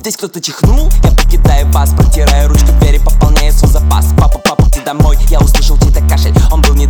Здесь кто-то чихнул, я покидаю вас, протираю ручку двери, пополняю свой запас. Папа, где домой? Я услышал чей-то кашель, он был не